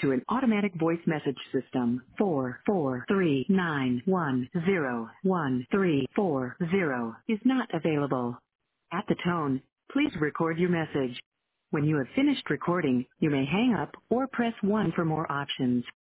to an automatic voice message system. 44391013440 is not available. At the tone, please record your message. When you have finished recording, you may hang up or press 1 for more options.